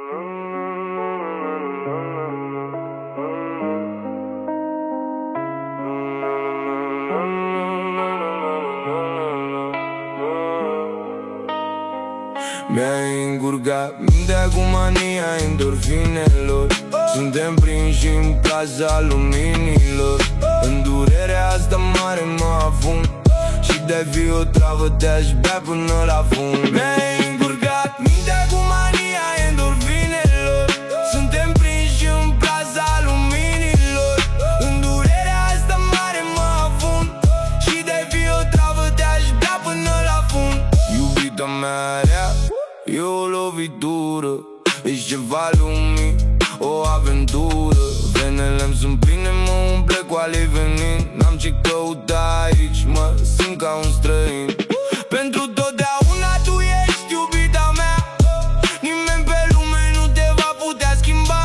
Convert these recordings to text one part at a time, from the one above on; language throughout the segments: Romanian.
Mi-ai încurcat mintea cu mania endorfinelor. Suntem prinși în plaza luminilor. În durerea asta mare mă afund și de-ai fi o travă te-aș bea până la fund. Mi-ai încurcat mintea cu mania endorfinelor. Suntem prinși în plaza luminilor. În durerea asta mare mă afund și de-ai fi o travă te-aș bea până la fund. Iubita mea rea, e o lovitură, ești ceva lumii, o aventură. Venele-mi sunt pline, mă umple cu ale venind. N-am ce căuta aici, mă simt ca un străin. Pentru totdeauna tu ești iubita mea. Nimeni pe lume nu te va putea schimba.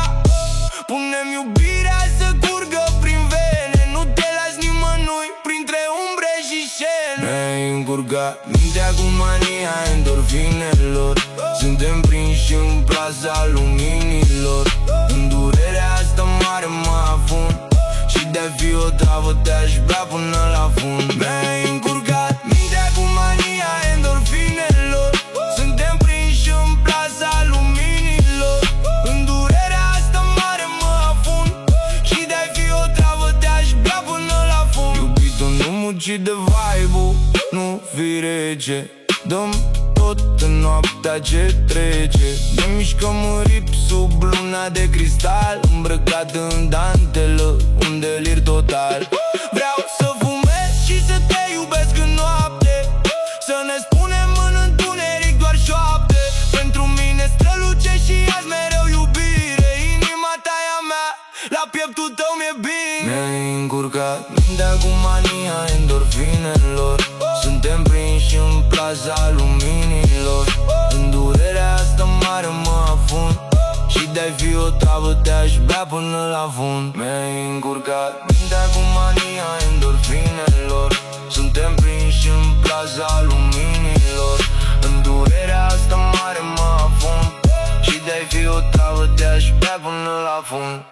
Punem iubirea să curgă prin vene. Nu te lași nimănui printre umbre și șene. Mi-ai încurcat mintea cu mania endorfinelor. Suntem prinși în plaza luminilor. În durerea asta mare mă afund și de-ai fi o travă te-aș bea până la fund. Mi-ai încurcat mintea cu mania endorfinelor. Suntem prinși în plaza luminilor. În durerea asta mare mă afund și de-ai fi o travă te-aș bea până la fund. Iubito, nu muci de vibe-ul, nu fi rece. Dăm tot în noaptea ce trece. Ne mișcăm în rip sub luna de cristal, îmbrăcat în dantelă, un delir total. Vreau să fumez și să te iubesc în noapte, să ne spunem în întuneric doar șoapte. Pentru mine străluce și azi mereu iubire. Inima ta e a mea, la pieptul tău mi-e bine. Mi-ai încurcat mintea cu mania endorfinelor. Suntem prinși în plaza luminilor. În durerea asta mare mă afund și de-ai fi o travă te-aș bea până la fund. Mi-ai încurcat mintea cu mania endorfinelor. Suntem prinși în plaza luminilor. În durerea asta mare mă afund și de-ai fi o travă te-aș bea până la fund.